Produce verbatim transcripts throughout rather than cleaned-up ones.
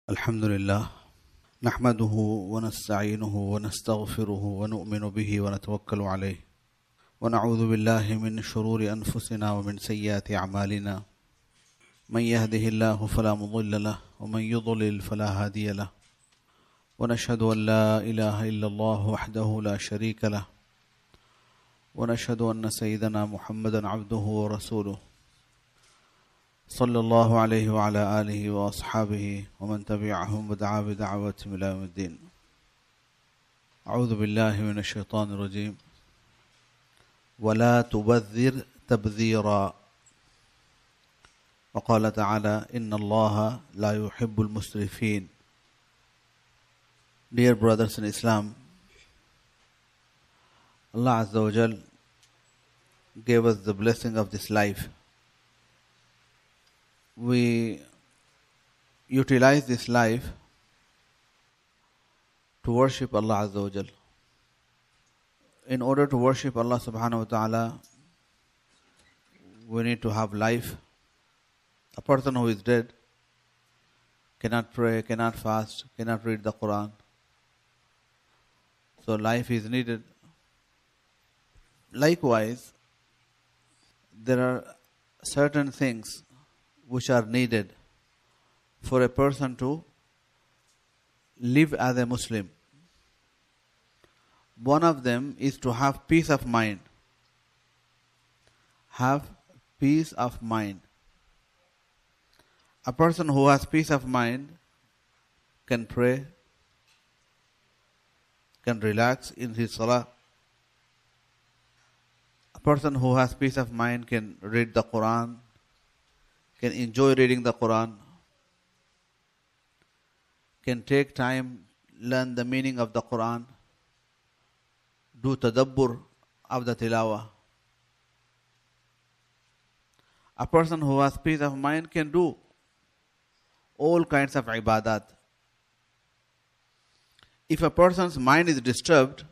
الحمد لله نحمده ونستعينه ونستغفره ونؤمن به ونتوكل عليه ونعوذ بالله من شرور أنفسنا ومن سيئات أعمالنا من يهده الله فلا مضل له ومن يضلل فلا هادي له ونشهد أن لا إله إلا الله وحده لا شريك له ونشهد أن سيدنا محمدا عبده ورسوله صلى الله عليه وعلى آله وأصحابه ومن تبعهم ودعا بدعوتهم إلى يوم الدين. أعوذ بالله من الشيطان الرجيم. ولا تبذر تبذيرا. وقال تعالى إن الله لا يحب المسرفين. Dear brothers in Islam, Allah Azza wa Jal gave us the blessing of this life. We utilize this life to worship Allah Azza wa Jal. In order to worship Allah Subhanahu wa Ta'ala, we need to have life. A person who is dead cannot pray, cannot fast, cannot read the Quran. So life is needed. Likewise, there are certain things which are needed for a person to live as a Muslim. One of them is to have peace of mind. Have peace of mind. A person who has peace of mind can pray, can relax in his salah. A person who has peace of mind can read the Quran, can enjoy reading the Quran, can take time, learn the meaning of the Quran, do tadabbur of the tilawah. A person who has peace of mind can do all kinds of ibadat. If a person's mind is disturbed,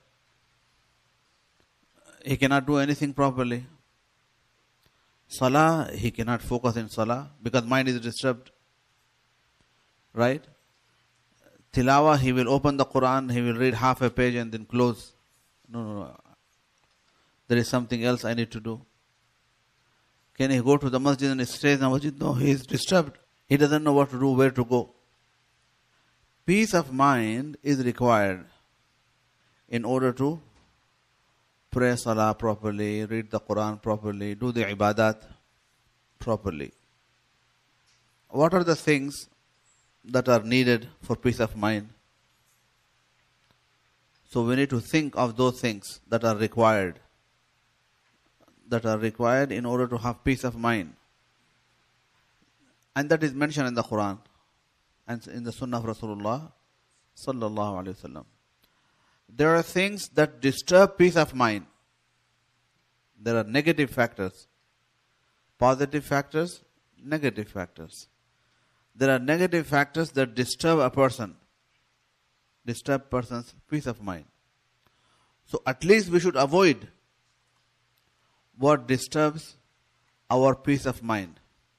he cannot do anything properly. Salah, he cannot focus in Salah because mind is disturbed. Right? Tilawah, he will open the Quran, he will read half a page and then close. No, no, no. There is something else I need to do. Can he go to the masjid and he stays in the masjid? No, he is disturbed. He doesn't know what to do, where to go. Peace of mind is required in order to pray Salah properly, read the Quran properly, do the ibadat properly. What are the things that are needed for peace of mind? So we need to think of those things that are required, that are required in order to have peace of mind. And that is mentioned in the Quran and in the Sunnah of Rasulullah sallallahu alaihi wasallam. There are things that disturb peace of mind. There are negative factors, positive factors, negative factors. There are negative factors that disturb a person, disturb person's peace of mind. So at least we should avoid what disturbs our peace of mind.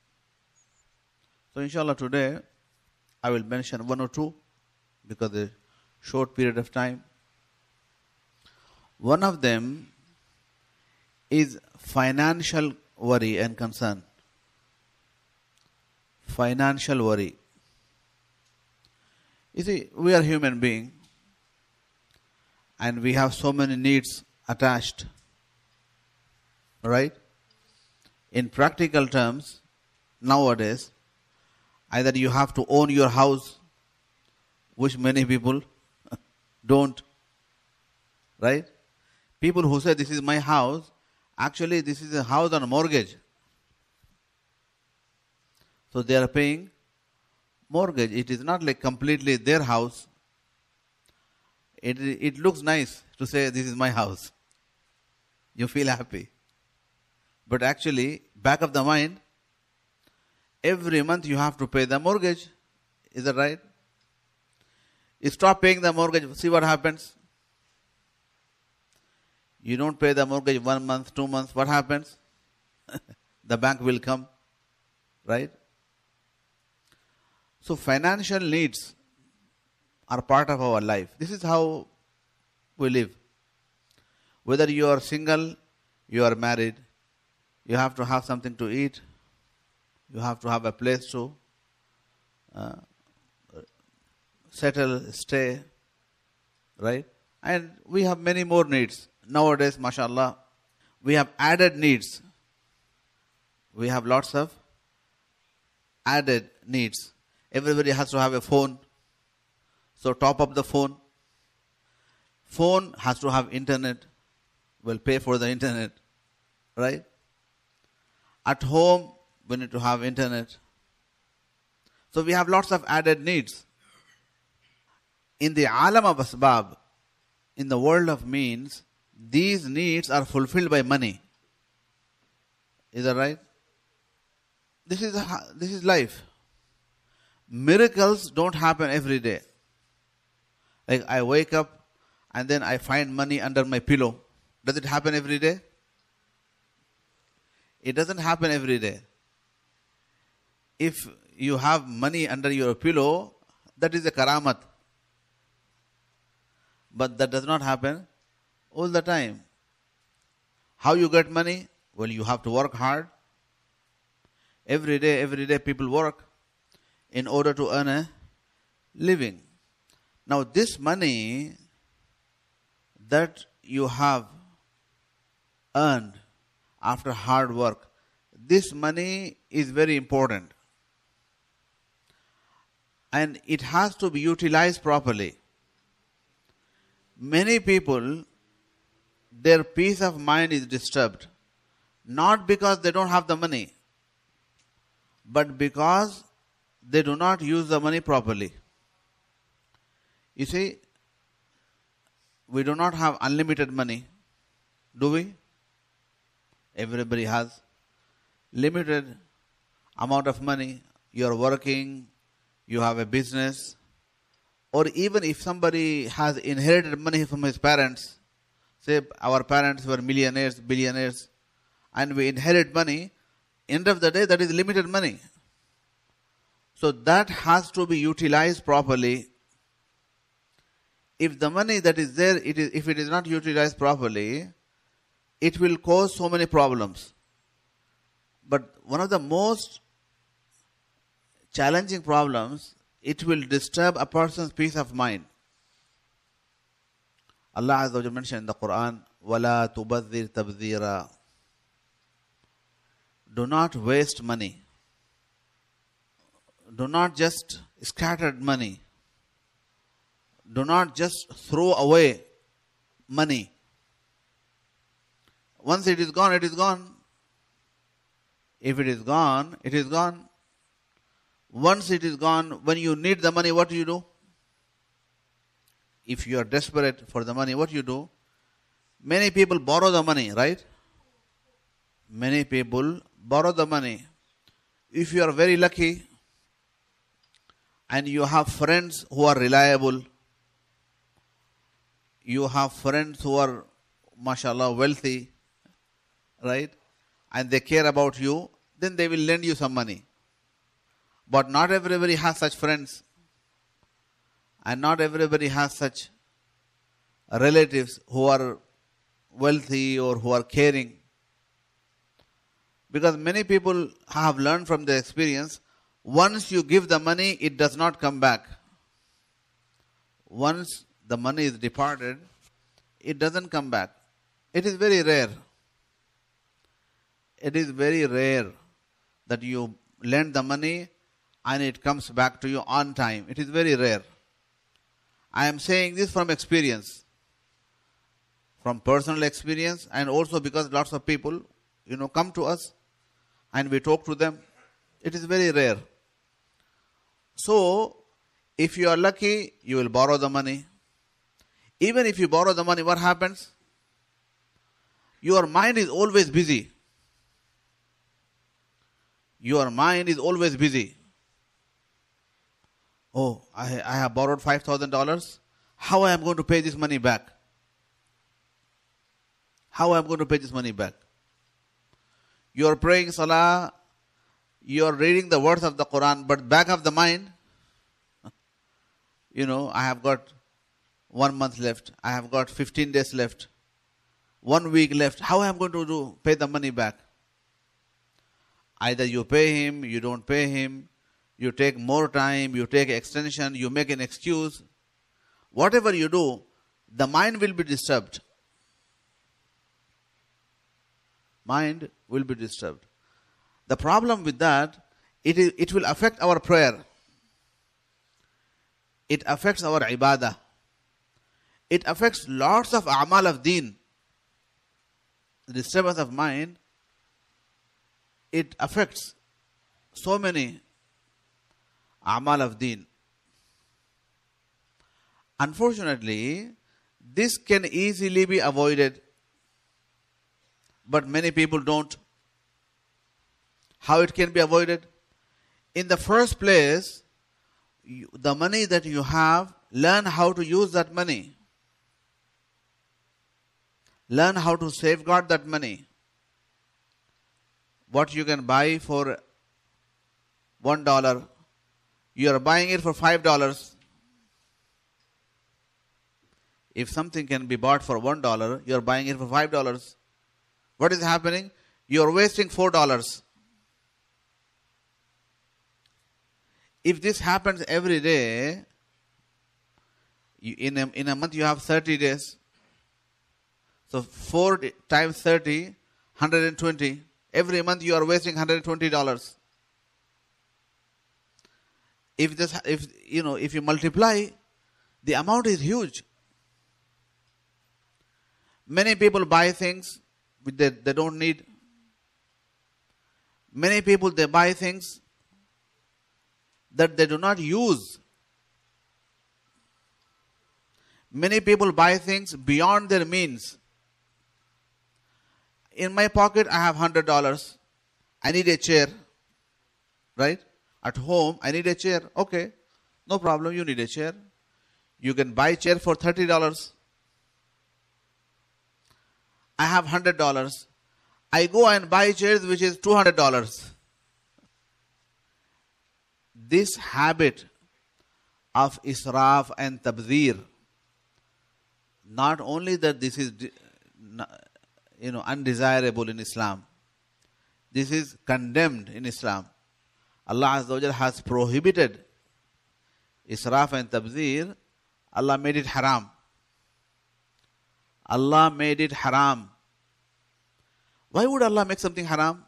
So inshallah today I will mention one or two because of the short period of time. One of them is financial worry and concern. Financial worry. You see, we are human beings and we have so many needs attached. Right? In practical terms, nowadays, either you have to own your house, which many people don't. Right? People who say this is my house, actually this is a house on a mortgage. So they are paying mortgage. It is not like completely their house. It, it looks nice to say this is my house. You feel happy. But actually, back of the mind, every month you have to pay the mortgage. Is that right? You stop paying the mortgage, see what happens. You don't pay the mortgage one month, two months, what happens? The bank will come, right? So financial needs are part of our life. This is how we live. Whether you are single, you are married, you have to have something to eat, you have to have a place to uh, settle, stay, right? And we have many more needs. Nowadays, mashallah, we have added needs. We have lots of added needs. Everybody has to have a phone. So top up the phone. Phone has to have internet. We'll pay for the internet, right? At home, we need to have internet. So we have lots of added needs. In the alam of asbab, in the world of means, these needs are fulfilled by money. Is that right? This is a, this is life. Miracles don't happen every day. Like I wake up and then I find money under my pillow. Does it happen every day? It doesn't happen every day. If you have money under your pillow, that is a karamat. But that does not happen all the time. How you get money? Well, you have to work hard. Every day, every day people work in order to earn a living. Now this money that you have earned after hard work, this money is very important. And it has to be utilized properly. Many people, their peace of mind is disturbed. Not because they don't have the money, but because they do not use the money properly. You see, we do not have unlimited money, do we? Everybody has limited amount of money. You are working, you have a business, or even if somebody has inherited money from his parents, say our parents were millionaires, billionaires, and we inherit money, end of the day that is limited money. So that has to be utilized properly. If the money that is there, it is, if it is not utilized properly, it will cause so many problems. But one of the most challenging problems, it will disturb a person's peace of mind. Allah Azza wa Jalla mentioned in the Quran, وَلَا تُبَذِّرْ تَبْذِيرًا. Do not waste money. Do not just scatter money. Do not just throw away money. Once it is gone, it is gone. If it is gone, it is gone. Once it is gone, when you need the money, what do you do? If you are desperate for the money, what do you do? Many people borrow the money, right? Many people borrow the money. If you are very lucky and you have friends who are reliable, you have friends who are, mashallah, wealthy, right? And they care about you, then they will lend you some money. But not everybody has such friends. And not everybody has such relatives who are wealthy or who are caring. Because many people have learned from their experience, once you give the money, it does not come back. Once the money is departed, it doesn't come back. It is very rare. It is very rare that you lend the money and it comes back to you on time. It is very rare. I am saying this from experience, from personal experience, and also because lots of people, you know, come to us and we talk to them. It is very rare. So, if you are lucky, you will borrow the money. Even if you borrow the money, what happens? Your mind is always busy. Your mind is always busy. Oh, I, I have borrowed five thousand dollars. How I am going to pay this money back? How I am going to pay this money back? You are praying salah, you are reading the words of the Quran, but back of the mind, you know, I have got one month left, I have got fifteen days left, one week left, how am I going to do pay the money back? Either you pay him, you don't pay him, you take more time, you take extension, you make an excuse. Whatever you do, the mind will be disturbed. Mind will be disturbed. The problem with that, it is, it will affect our prayer. It affects our ibadah. It affects lots of a'mal of deen. The disturbance of mind, it affects so many a'mal of deen. Unfortunately, this can easily be avoided, but many people don't. How it can be avoided? In the first place, you, the money that you have, learn how to use that money. Learn how to safeguard that money. What you can buy for one dollar, you are buying it for five dollars. If something can be bought for one dollar, you are buying it for five dollars. What is happening? You are wasting four dollars. If this happens every day, you, in, a, in a month you have thirty days. So four times thirty, one hundred twenty. Every month you are wasting one hundred twenty dollars. If this, if you know, if you multiply, the amount is huge. Many people buy things which they, they don't need. Many people, they buy things that they do not use. Many people buy things beyond their means. In my pocket, I have one hundred dollars. I need a chair. Right? At home, I need a chair. Okay. No problem. You need a chair. You can buy a chair for thirty dollars. I have one hundred dollars. I go and buy chairs which is two hundred dollars. This habit of israf and tabdhir, not only that this is, you know, undesirable in Islam, this is condemned in Islam. Allah Azza wa Jal has prohibited israf and tabdhir. Allah made it haram. Allah made it haram. Why would Allah make something haram?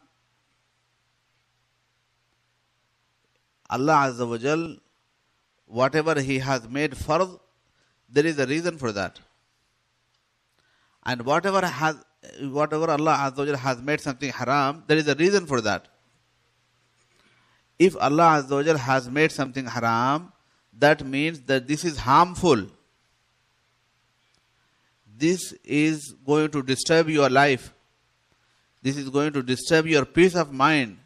Allah Azza wa Jal, whatever He has made fard, there is a reason for that. And whatever has, whatever Allah Azza wa Jal has made something haram, there is a reason for that. If Allah Azza wa Jal has made something haram, that means that this is harmful. This is going to disturb your life. This is going to disturb your peace of mind.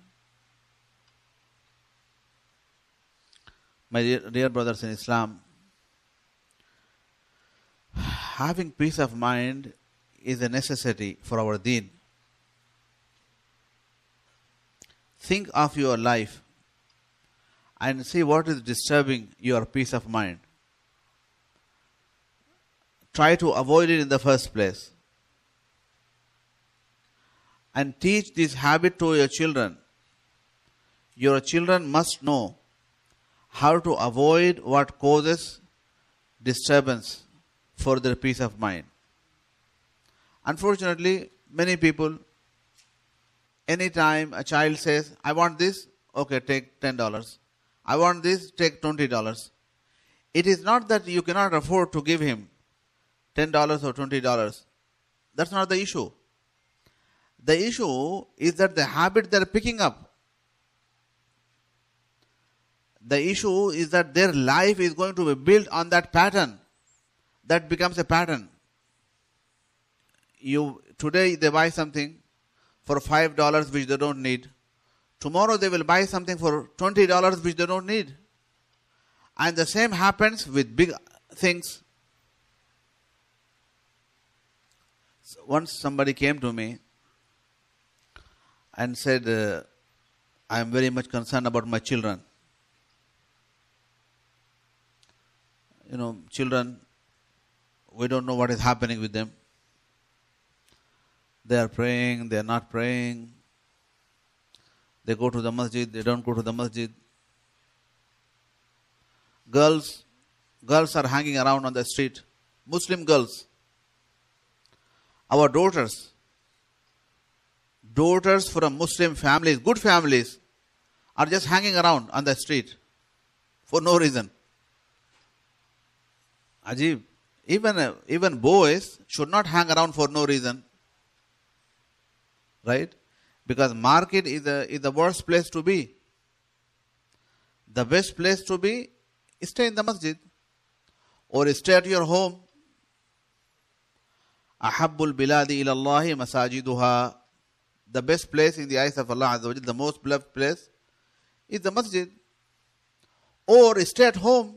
My dear, dear brothers in Islam, having peace of mind is a necessity for our deen. Think of your life and see what is disturbing your peace of mind. Try to avoid it in the first place. And teach this habit to your children. Your children must know how to avoid what causes disturbance for their peace of mind. Unfortunately, many people, anytime a child says, I want this, okay, take ten dollars. I want this, take twenty dollars. It is not that you cannot afford to give him ten dollars or twenty dollars. That's not the issue. The issue is that the habit they're picking up. The issue is that their life is going to be built on that pattern. That becomes a pattern. You today they buy something for five dollars which they don't need. Tomorrow they will buy something for twenty dollars which they don't need. And the same happens with big things. So once somebody came to me and said, uh, I am very much concerned about my children. you know, children, we don't know what is happening with them. They are praying, they are not praying. They go to the masjid, they don't go to the masjid. Girls, girls are hanging around on the street. Muslim girls. Our daughters, daughters from Muslim families, good families, are just hanging around on the street for no reason. Ajib. Even, uh, even boys should not hang around for no reason. Right? Because market is the, is the worst place to be. The best place to be is stay in the masjid or stay at your home. Ahabbul biladi ilallahi masajiduha. The best place in the eyes of Allah Azza wa Jal, the most beloved place, is the masjid. Or stay at home.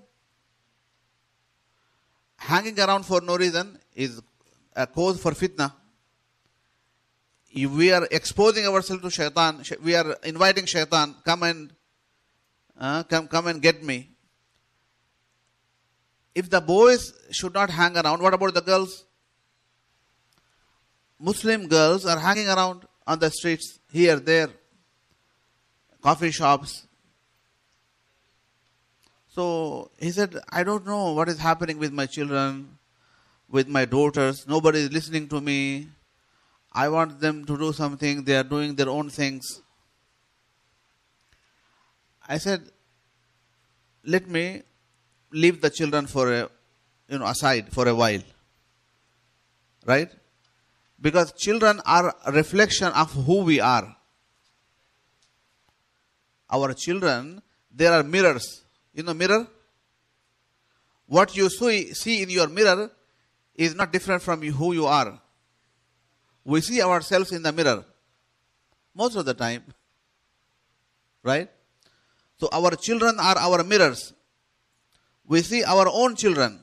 Hanging around for no reason is a cause for fitna. We are exposing ourselves to shaitan. We are inviting shaitan, come and uh, come, come and get me. If the boys should not hang around, what about the girls? Muslim girls are hanging around on the streets, here, there, coffee shops. So he said, I don't know what is happening with my children, with my daughters. Nobody is listening to me. I want them to do something. They are doing their own things. I said, let me leave the children for a, you know, aside for a while. Right? Because children are a reflection of who we are. Our children, they are mirrors. You know mirror? What you see, see in your mirror is not different from who you are. We see ourselves in the mirror most of the time. Right? So our children are our mirrors. We see our own children.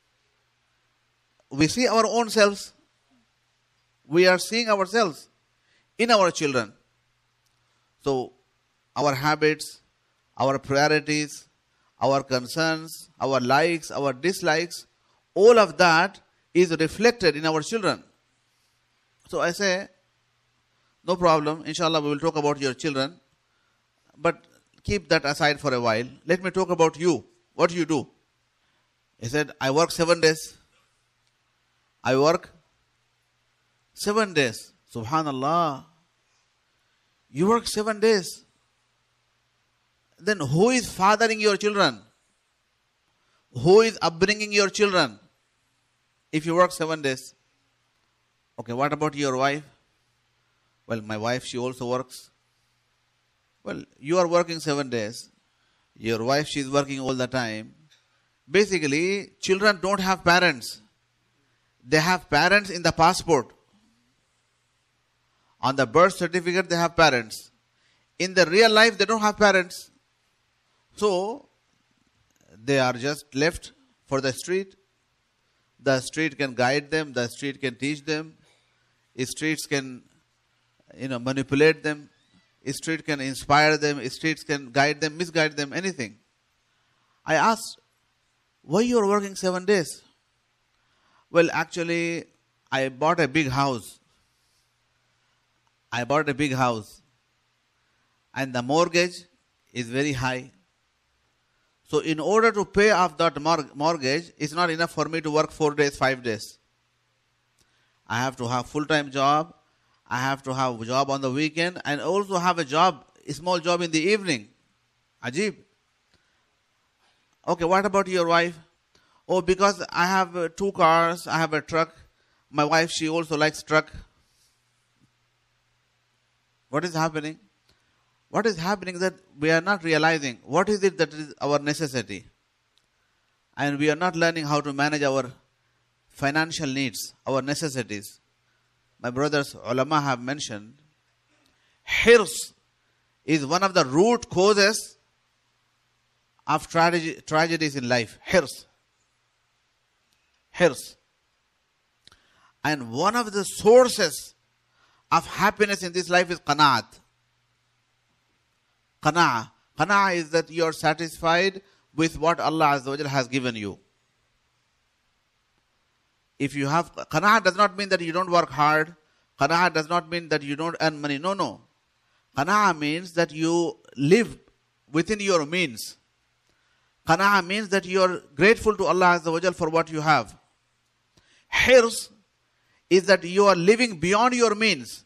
We see our own selves. We are seeing ourselves in our children. So our habits, our priorities, our concerns, our likes, our dislikes, all of that is reflected in our children. So I say, no problem, inshallah we will talk about your children, but keep that aside for a while. Let me talk about you. What do you do? He said, I work seven days. I work seven days. Subhanallah. You work seven days. Then who is fathering your children? Who is upbringing your children? If you work seven days. Okay, what about your wife? Well, my wife, she also works. Well, you are working seven days. Your wife, she is working all the time. Basically, children don't have parents. They have parents in the passport. On the birth certificate, they have parents. In the real life, they don't have parents. So, they are just left for the street. The street can guide them. The street can teach them. Streets can, you know, manipulate them. Street can inspire them. Streets can guide them, misguide them, anything. I asked, why you are working seven days? Well, actually, I bought a big house. I bought a big house. And the mortgage is very high. So in order to pay off that mortgage, it's not enough for me to work four days, five days. I have to have full-time job. I have to have a job on the weekend and also have a job, a small job in the evening. Ajib. Okay, what about your wife? Oh, because I have uh, two cars, I have a truck. My wife, she also likes truck. What is happening? What is happening that we are not realizing what is it that is our necessity. And we are not learning how to manage our financial needs, our necessities. My brothers, ulama have mentioned, hirs is one of the root causes of tragedy, tragedies in life. Hirs. Hirs. And one of the sources of happiness in this life is qanaat. Qana'a. Qana'a is that you are satisfied with what Allah Azza wa Jalla has given you. If you have qana'a, does not mean that you don't work hard. Qana'a does not mean that you don't earn money. No, no. Qana'a means that you live within your means. Qana'a means that you are grateful to Allah Azza wa Jal for what you have. Hirs is that you are living beyond your means.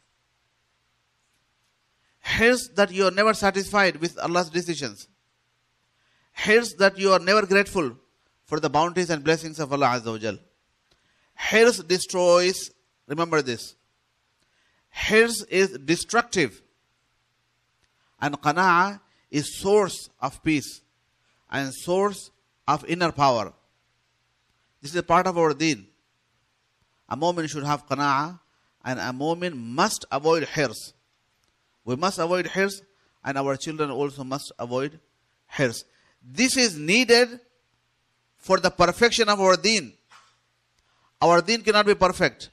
Hirs that you are never satisfied with Allah's decisions. Hirs that you are never grateful for the bounties and blessings of Allah Azza wa Jal. Hirs destroys, remember this. Hirs is destructive. And qana'a is source of peace and source of inner power. This is a part of our deen. A mu'min should have qana'a, and a mu'min must avoid hirs. We must avoid hirs, and our children also must avoid hirs. This is needed for the perfection of our deen. Our deen cannot be perfect.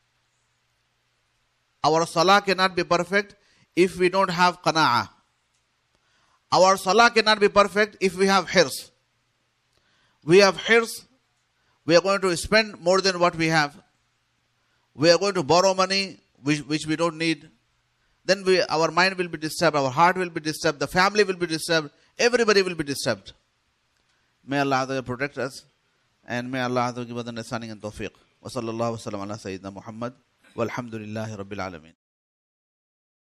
Our salah cannot be perfect if we don't have qana'a. Our salah cannot be perfect if we have hirs. We have hirs. We are going to spend more than what we have. We are going to borrow money which, which we don't need. Then we, our mind will be disturbed. Our heart will be disturbed. The family will be disturbed. Everybody will be disturbed. May Allah protect us. And may Allah give us understanding and tawfiq. Wa sallallahu wa sallam ala Sayyidina Muhammad. Walhamdulillahi Rabbil Alameen.